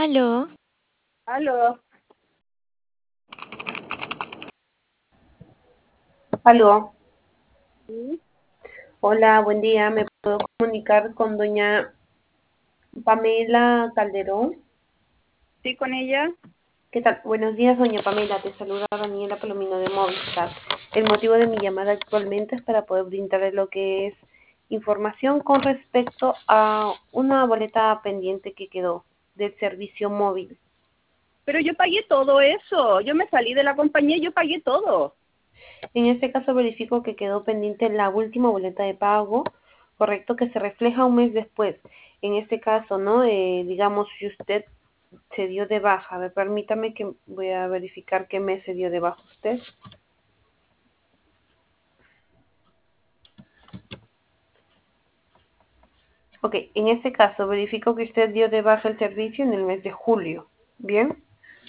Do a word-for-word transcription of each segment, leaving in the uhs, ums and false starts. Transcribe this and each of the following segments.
Aló, Aló. Aló. Sí, Hola, buen día. ¿Me puedo comunicar con doña Pamela Calderón? sí, con ella. ¿Qué tal? Buenos días, doña Pamela. Te saluda Daniela Palomino de Movistar. El motivo de mi llamada actualmente es para poder brindarle lo que es información con respecto a una boleta pendiente que quedó del servicio móvil. Pero yo pagué todo eso. Yo me salí de la compañía y yo pagué todo. En este caso verifico que quedó pendiente la última boleta de pago, correcto, que se refleja un mes después. En este caso, ¿no? Eh, digamos, si usted se dio de baja, a ver, permítame que voy a verificar qué mes se dio de baja usted. Ok, en este caso verifico que usted dio de baja el servicio en el mes de julio, ¿bien?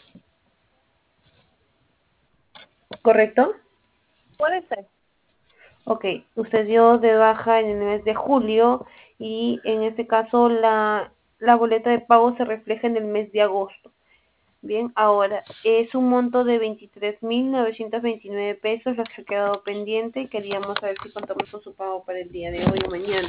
¿Correcto? Puede ser. Ok, usted dio de baja en el mes de julio y en este caso la, la boleta de pago se refleja en el mes de agosto. Bien, ahora es un monto de veintitrés mil novecientos veintinueve pesos lo que ha quedado pendiente y queríamos saber si contamos con su pago para el día de hoy o mañana.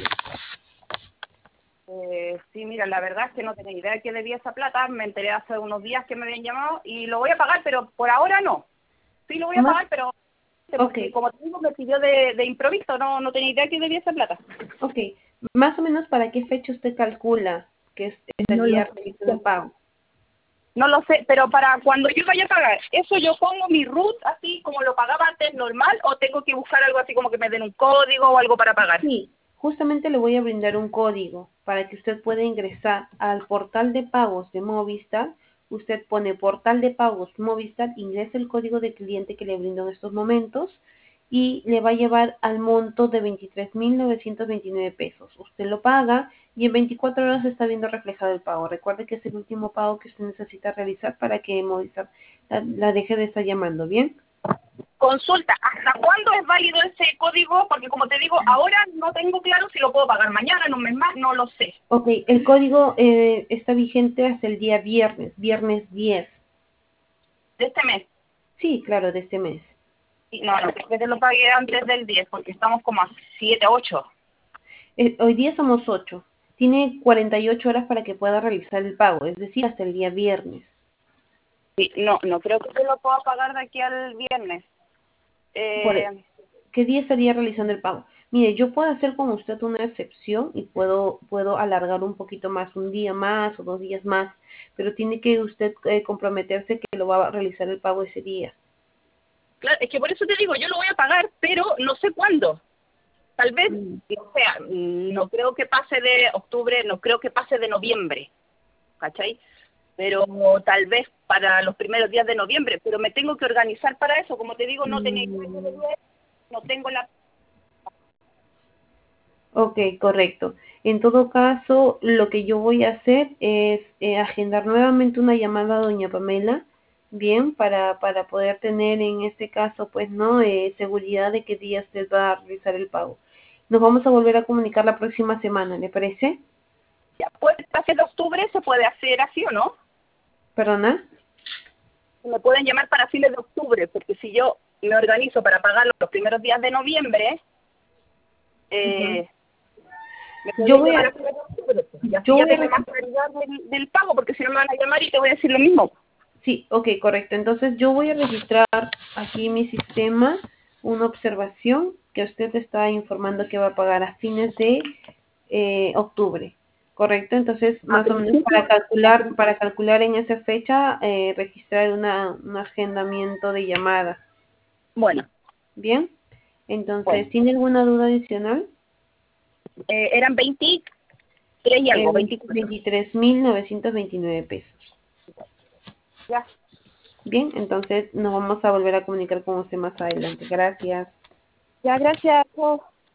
Eh, sí, mira, la verdad es que no tenía idea de que debía esa plata. Me enteré hace unos días que me habían llamado y lo voy a pagar, pero por ahora no. Sí, lo voy a Más, pagar, pero ok, porque como te digo, me pidió de, de improviso. No, no tenía idea que debía esa plata. ok, más o menos para qué fecha usted calcula que es- No lo estaría realizando el sé. pago. No lo sé, pero para cuando yo vaya a pagar, ¿eso yo pongo mi root así como lo pagaba antes normal o tengo que buscar algo así como que me den un código o algo para pagar? Sí, justamente le voy a brindar un código para que usted pueda ingresar al portal de pagos de Movistar. Usted pone portal de pagos Movistar, ingresa el código de cliente que le brindo en estos momentos y le va a llevar al monto de veintitrés mil novecientos veintinueve pesos. Usted lo paga y en veinticuatro horas está viendo reflejado el pago. Recuerde que es el último pago que usted necesita realizar para que Movistar la, la deje de estar llamando, ¿bien? Consulta, ¿hasta cuándo es válido ese código? Porque como te digo, ahora no tengo claro si lo puedo pagar mañana, en un mes más, no lo sé. Ok, el código eh, está vigente hasta el día viernes, viernes diez. De este mes. Sí, claro, de este mes. Y no, no creo que lo pagué antes del diez, porque estamos como a siete, ocho. Eh, hoy día somos ocho. Tiene cuarenta y ocho horas para que pueda realizar el pago, es decir, hasta el día viernes. Sí, no, no creo que lo pueda pagar de aquí al viernes. Por, Eh, ¿qué día estaría realizando el pago? Mire, yo puedo hacer con usted una excepción y puedo, puedo alargar un poquito más, un día más o dos días más, pero tiene que usted eh, comprometerse que lo va a realizar el pago ese día. claro, es que por eso te digo, yo lo voy a pagar, pero no sé cuándo. Tal vez, Mm. o sea, no creo que pase de octubre, no creo que pase de noviembre, ¿cachai? Pero tal vez para los primeros días de noviembre, pero me tengo que organizar para eso. Como te digo, no tenía idea que Mm. debía, no tengo la... Ok, correcto. En todo caso, lo que yo voy a hacer es eh, agendar nuevamente una llamada a doña Pamela, bien, para, para poder tener en este caso, pues, ¿no? Eh, seguridad de qué día usted va a realizar el pago. Nos vamos a volver a comunicar la próxima semana, ¿le parece? Ya, puede pasar de octubre, se puede hacer así o no. ¿Perdona? Me pueden llamar para fines de octubre, porque si yo me organizo para pagar los primeros días de noviembre, Ujú. eh, me Yo pueden voy llamar a, a fines de octubre, pues, y así yo ya voy a tengo más registrar. claridad del, del pago, porque si no me van a llamar y te voy a decir lo mismo. Sí, ok, correcto. Entonces yo voy a registrar aquí en mi sistema una observación que usted está informando que va a pagar a fines de eh, octubre, ¿correcto? Entonces, A más o menos para principio, a calcular, principio. para calcular en esa fecha, eh, registrar una, un agendamiento de llamada. Bueno, ¿Bien? Entonces, bueno. ¿tiene alguna duda adicional? Eh, eran veintitrés y algo, Eh, veinticuatro. veintitrés mil novecientos veintinueve pesos. Ya. Bien, entonces nos vamos a volver a comunicar con usted más adelante. Gracias. Ya, gracias. Chao.